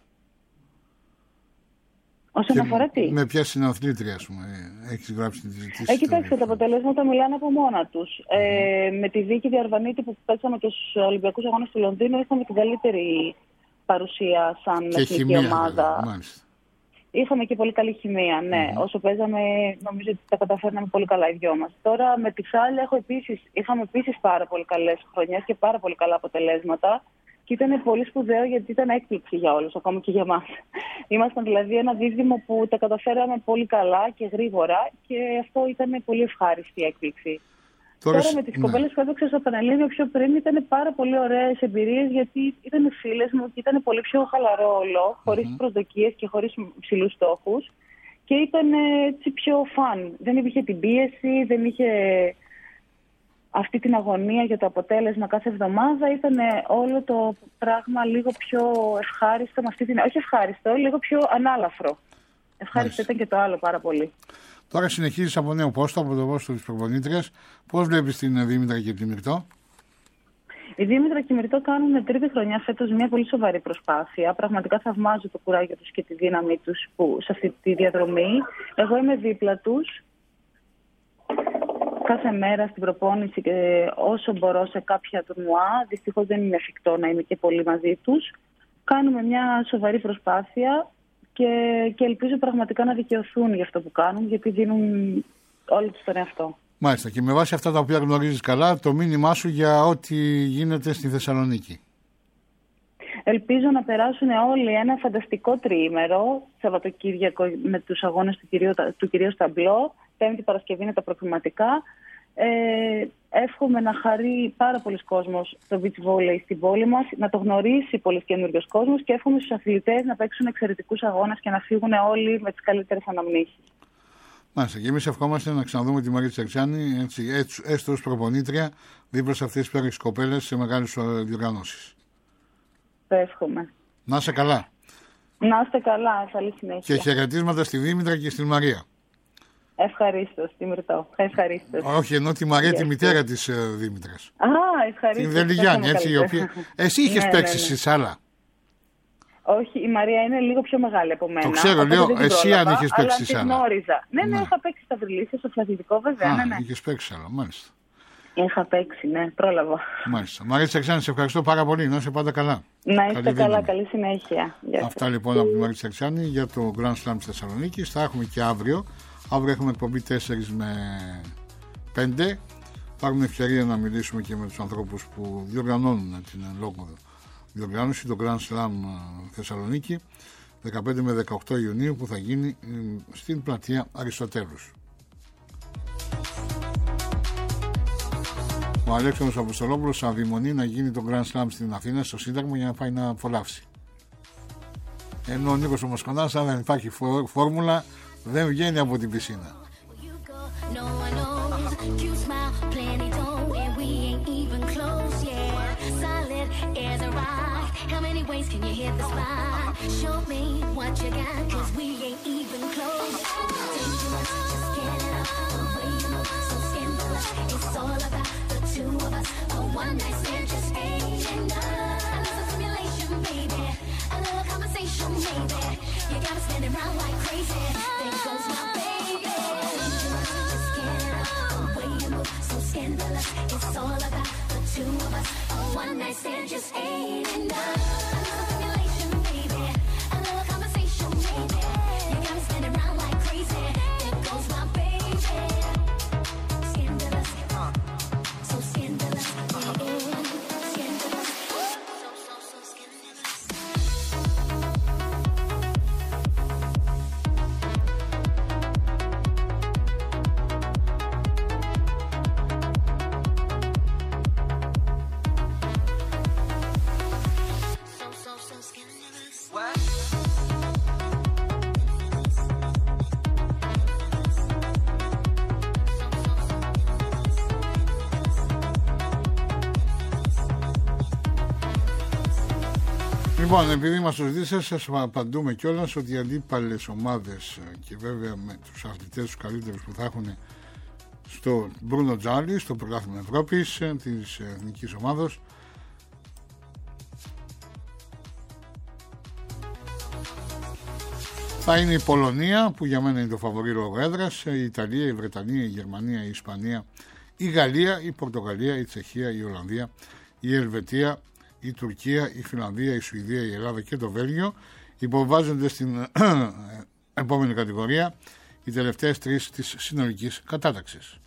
Όσον αφορά τι? Με ποια συναθλήτρια, ας πούμε, έχεις γράψει τις κοιτάξτε, τα αποτελέσματα μιλάνε από μόνα τους. Με τη Βίκη Διαρβανίτη που παίξαμε τους Ολυμπιακούς Αγώνες του Λονδίνου, είχαμε την καλύτερη παρουσία σαν εθνική ομάδα. Μάλιστα. Είχαμε και πολύ καλή χημεία, ναι. Όσο παίζαμε, νομίζω ότι τα καταφέρναμε πολύ καλά οι δυο μας. Τώρα με τη Θάλια είχαμε επίσης πάρα πολύ καλές χρονιές και πάρα πολύ καλά αποτελέσματα. Και ήταν πολύ σπουδαίο γιατί ήταν έκπληξη για όλους, ακόμα και για εμάς. Ήμασταν δηλαδή ένα δίδυμο που τα καταφέραμε πολύ καλά και γρήγορα και αυτό ήταν πολύ ευχάριστη έκπληξη. Τώρα με τις κοπέλες που έπαιξα στο Πανελλήνιο πιο πριν ήταν πάρα πολύ ωραίες εμπειρίες γιατί ήταν φίλες μου και ήταν πολύ πιο χαλαρό όλο, χωρίς προσδοκίες και χωρίς ψηλούς στόχους. και ήταν έτσι πιο φαν. Δεν είχε την πίεση, δεν είχε αυτή την αγωνία για το αποτέλεσμα κάθε εβδομάδα. Ήταν όλο το πράγμα λίγο πιο ευχάριστο, όχι ευχάριστο, λίγο πιο ανάλαφρο. Ευχάριστο ήταν και το άλλο πάρα πολύ. Τώρα συνεχίζεις από νέο πόστο, από το πόστο της προπονήτριας. Πώς βλέπεις την Δήμητρα και την Μυρτώ? Η Δήμητρα και η Μυρτώ κάνουν τρίτη χρονιά φέτος μια πολύ σοβαρή προσπάθεια. Πραγματικά θαυμάζω το κουράγιο τους και τη δύναμη τους σε αυτή τη διαδρομή. Εγώ είμαι δίπλα τους κάθε μέρα στην προπόνηση και όσο μπορώ σε κάποια τουρνουά. Δυστυχώς δεν είναι εφικτό να είμαι και πολύ μαζί τους. Κάνουμε μια σοβαρή προσπάθεια και ελπίζω πραγματικά να δικαιωθούν για αυτό που κάνουν, γιατί δίνουν όλο τους τον εαυτό. Μάλιστα. Και με βάση αυτά τα οποία γνωρίζεις καλά, το μήνυμά σου για ό,τι γίνεται στη Θεσσαλονίκη? Ελπίζω να περάσουν όλοι ένα φανταστικό τριήμερο, Σαββατοκύριακο με τους αγώνες του κυρίου Σταμπλό, Πέμπτη Παρασκευή είναι τα προκριματικά. Εύχομαι να χαρεί πάρα πολλοί κόσμος το beach volley στην πόλη μας, να το γνωρίσει πολλοί καινούριος κόσμος και εύχομαι στους αθλητές να παίξουν εξαιρετικούς αγώνες και να φύγουν όλοι με τις καλύτερες αναμνήσεις. Μάλιστα. Και εμείς ευχόμαστε να ξαναδούμε τη Μαρία Τσερτσιάνη, έστω ως προπονήτρια, δίπλα σε αυτές τις πέρυσι κοπέλες σε μεγάλες διοργανώσεις. Το εύχομαι. Να είσαι καλά. Να είστε καλά. Καλή συνέχεια. Και χαιρετίσματα στη Δήμητρα και στη Μαρία. Ευχαρίστως, τη Μυρτώ. Ευχαρίστως. Όχι, ενώ τη Μαρία, τη μητέρα της Δήμητρας. Ευχαρίστως. Την Δελιγιάννη, έτσι, η οποία... Εσύ είχες παίξει στις άλλα? Όχι, η Μαρία είναι λίγο πιο μεγάλη από μένα. Το ξέρω, λέω, εσύ αν είχες παίξει στις άλλα. Γνώριζα. Ναι, είχα παίξει στα Βρυλίσια, στο Φλαθλητικό, βέβαια. Ναι. Είχες παίξει άλλα, μάλιστα. Είχα παίξει, ναι, πρόλαβα. Μάλιστα. Μαρία Τσερτσιάνη, σε ευχαριστώ πάρα πολύ. Να είσαι πάντα καλά. Να είστε καλά, καλή συνέχεια. Αυτά λοιπόν από τη Μαρία Τσερτσιάνη για το Grand Slam της Θεσσαλονίκης. Θα έχουμε και αύριο. Αύριο έχουμε εκπομπή 4 με 5. Θα έχουμε ευκαιρία να μιλήσουμε και με τους ανθρώπους που διοργανώνουν την λόγω διοργάνωση, το Grand Slam Θεσσαλονίκη 15 με 18 Ιουνίου, που θα γίνει στην πλατεία Αριστοτέλους. Ο Αλέξανδρος Αποστολόπουλος αδειμονεί να γίνει το Grand Slam στην Αθήνα στο Σύνταγμα για να πάει να απολαύσει. Ενώ ο Νίκος ο Μοσκονάς, αν δεν υπάρχει φόρμουλα, δεν βγαίνει από την πισίνα. It's all about the two of us. A one night stand just ain't enough. Simulation, baby. A little conversation, maybe. You got me spinning around like crazy. There goes my baby. Scandalous, so scandalous. Scandalous, so scandalous. Λοιπόν, επειδή μας το ζητήσατε, σας απαντούμε κιόλας ότι οι αντίπαλες ομάδες και βέβαια με τους αθλητές τους καλύτερους που θα έχουν στο Μπρούνο Τζάλι, στο πρωτάθλημα Ευρώπης της εθνικής ομάδος, θα είναι η Πολωνία, που για μένα είναι το φαβορί λόγω έδρας, η Ιταλία, η Βρετανία, η Γερμανία, η Ισπανία, η Γαλλία, η Πορτογαλία, η Τσεχία, η Ολλανδία, η Ελβετία, η Τουρκία, η Φιλανδία, η Σουηδία, η Ελλάδα και το Βέλγιο. Υποβάζονται στην επόμενη κατηγορία οι τελευταίες τρεις της συνολικής κατάταξης.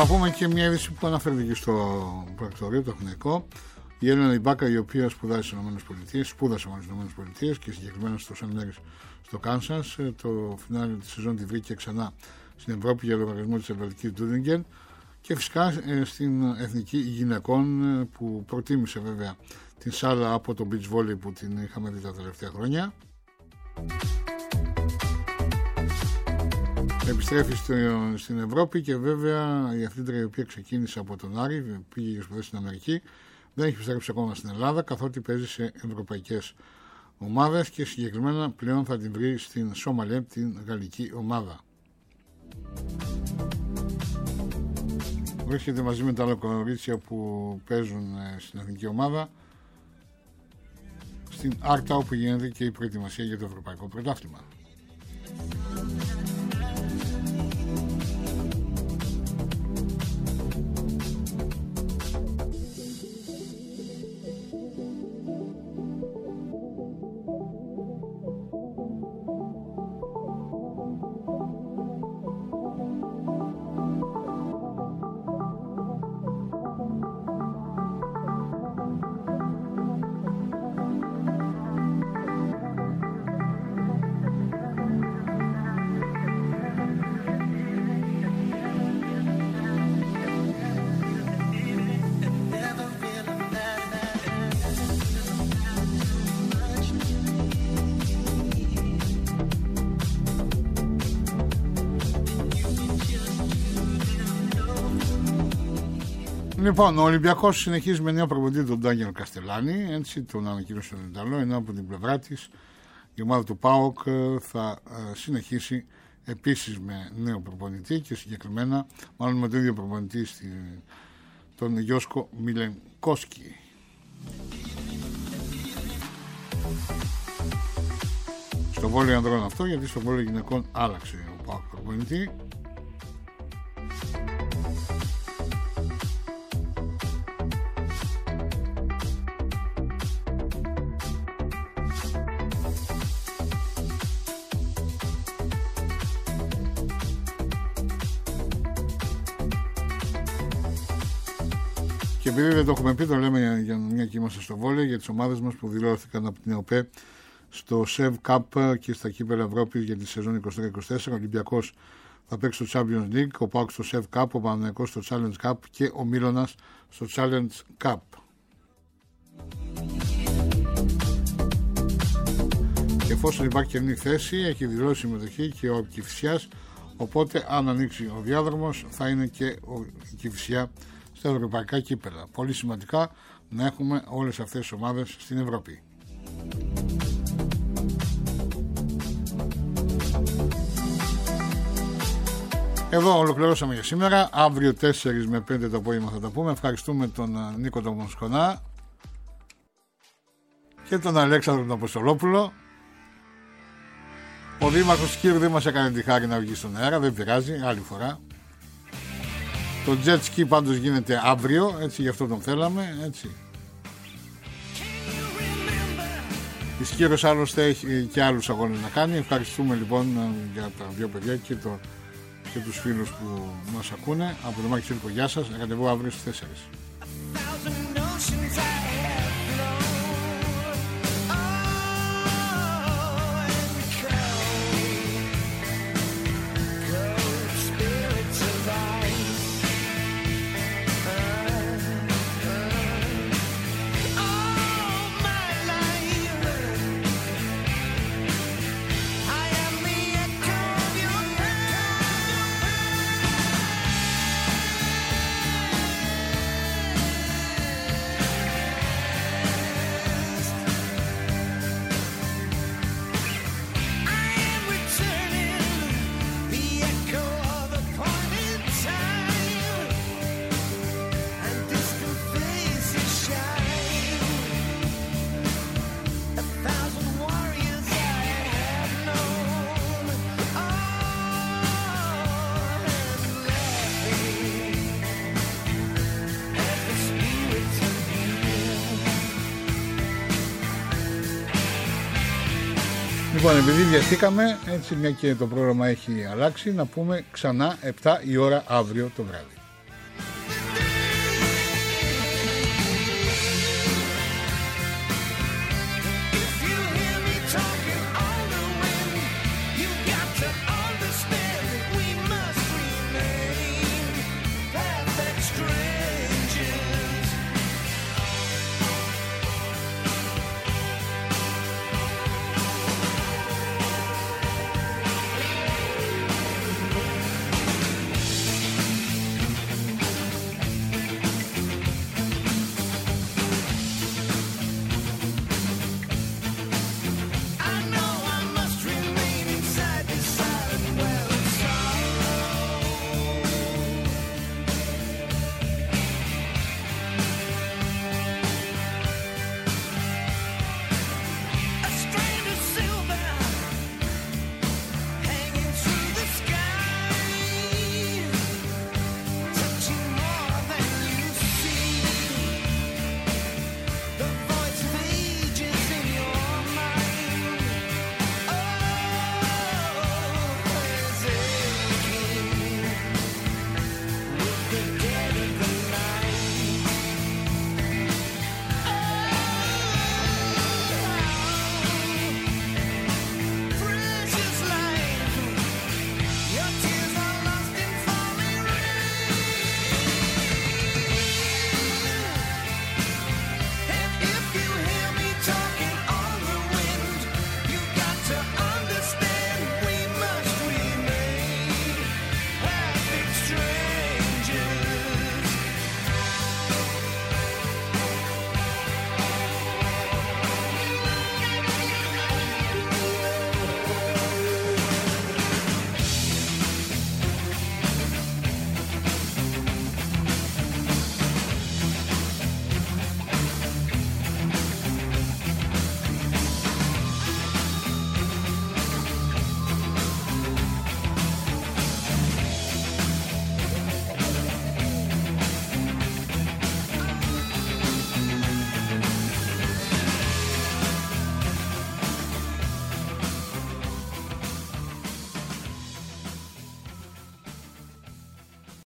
να πούμε και μια είδηση που αναφέρεται και στο πρακτορείο, το Εθνικό. Η Έλληνα Ιμπάκα, η οποία σπούδασε στις ΗΠΑ και συγκεκριμένα στο Σεν Μέρις στο Κάνσας, το φινάλι της σεζόν τη βρήκε ξανά στην Ευρώπη για λογαριασμό της Ελβετικής Ντούδινγκεν και φυσικά στην Εθνική Γυναικών που προτίμησε βέβαια την σάλα από το beach volley που την είχαμε δει τα τελευταία χρόνια. Επιστρέφει στην Ευρώπη και βέβαια η αθλήτρια η οποία ξεκίνησε από τον Άρη, πήγε για σπουδές στην Αμερική, δεν έχει επιστρέψει ακόμα στην Ελλάδα καθότι παίζει σε ευρωπαϊκές ομάδες και συγκεκριμένα πλέον θα την βρει στην Σόμαλεπ, την γαλλική ομάδα. Βρίσκεται μαζί με τα άλλα κορίτσια που παίζουν στην εθνική ομάδα στην Άρτα, όπου γίνεται και η προετοιμασία για το Ευρωπαϊκό Πρωτάθλημα. Λοιπόν, ο Ολυμπιακός συνεχίζει με νέο προπονητή τον Ντάνιελ Καστελάνη, έτσι τον ανακοίνωσε τον Ιταλό, ενώ από την πλευρά της η ομάδα του ΠΑΟΚ θα συνεχίσει επίσης με νέο προπονητή και συγκεκριμένα μάλλον με τον ίδιο προπονητή τον Γιώσκο Μιλενκόσκι. Στο βόλεϊ ανδρών αυτό, γιατί στο βόλεϊ γυναικών άλλαξε ο ΠΑΟΚ προπονητή. Και επειδή δεν το έχουμε πει, το λέμε για μια και είμαστε στο βόλεϊ, για τις ομάδες μας που δηλώθηκαν από την ΕΟΠΕ στο ΣΕΒ Cup και στα κύπελλα Ευρώπης για τη σεζόν 23-24. Ο Ολυμπιακός θα παίξει στο Champions League, ο ΠΑΟΚ στο ΣΕΒ Cup, ο Παναθηναϊκός στο Challenge Cup και ο Μίλωνας στο Challenge Cup. Και εφόσον υπάρχει καινή θέση, έχει δηλώσει συμμετοχή και ο Κηφισιάς, οπότε αν ανοίξει ο διάδρομος θα είναι και η Κηφισιά στα ευρωπαϊκά κύπελλα. Πολύ σημαντικά να έχουμε όλες αυτές τις ομάδες στην Ευρώπη. Εδώ ολοκληρώσαμε για σήμερα. Αύριο 4 με 5 το απόγευμα θα τα πούμε. Ευχαριστούμε τον Νίκο τον Μοσχονά και τον Αλέξανδρο τον Αποστολόπουλο. Ο Δήμαρχος Κύρου δεν μας έκανε τη χάρη να βγει στον αέρα, δεν πειράζει, άλλη φορά. Το jet ski πάντως γίνεται αύριο, έτσι γι' αυτό τον θέλαμε, έτσι. Η Σκύρος άλλωστε έχει και άλλους αγώνες να κάνει. Ευχαριστούμε λοιπόν για τα δύο παιδιά και τους φίλους που μας ακούνε. Από το Μάκη Σύρκο, γεια σας. Ραντεβού αύριο στις 4. Λοιπόν, επειδή βιαστήκαμε, έτσι μια και το πρόγραμμα έχει αλλάξει, να πούμε ξανά 7 η ώρα αύριο το βράδυ.